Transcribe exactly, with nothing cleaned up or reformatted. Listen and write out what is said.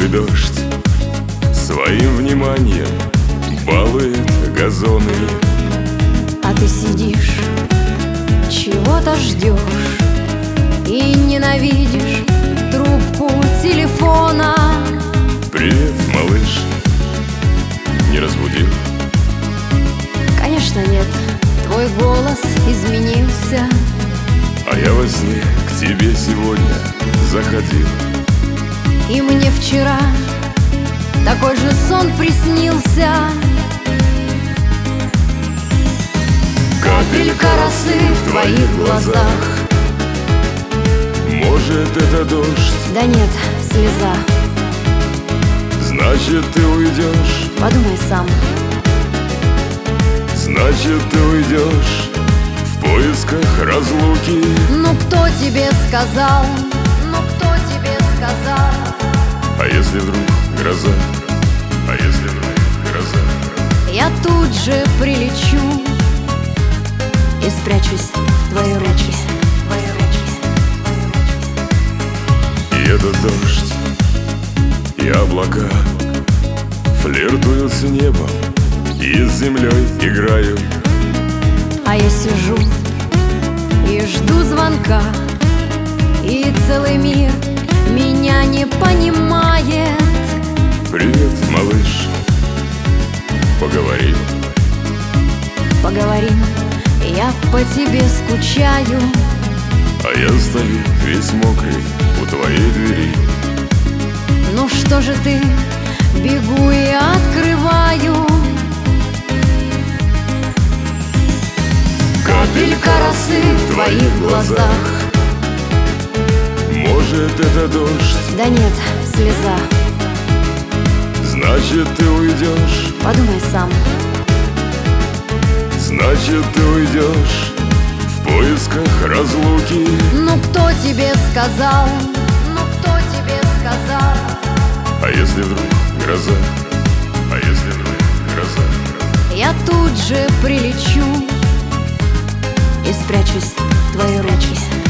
дождь своим вниманием балует газоны. А ты сидишь, чего-то ждешь и ненавидишь трубку телефона. Привет, малыш, не разбудил? Конечно нет, твой голос изменился. А я во сне к тебе сегодня заходил. И мне вчера такой же сон приснился. Капелька росы в твоих глазах. Может, это дождь? Да нет, слеза. Значит, ты уйдешь? Подумай сам. Значит, ты уйдешь в поисках разлуки. Ну кто тебе сказал? Ну кто тебе сказал? А если вдруг гроза? А если вдруг гроза? Я тут же прилечу и спрячусь в твои ручки. И этот дождь, и облака флиртуют с небом и с землей играют. А я сижу и жду звонка, и целый мир меня не понимает. Привет, малыш, поговорим. Поговорим, я по тебе скучаю. А я стою весь мокрый у твоей двери. Ну что же ты, бегу и открываю. Капелька росы в твоих глазах. Может, это дождь? Да нет, слеза. Значит, ты уйдешь? Подумай сам. Значит, ты уйдешь в поисках разлуки. Ну кто тебе сказал? Ну кто тебе сказал? А если вдруг гроза? А если вдруг гроза? Я тут же прилечу и спрячусь в твои ручки.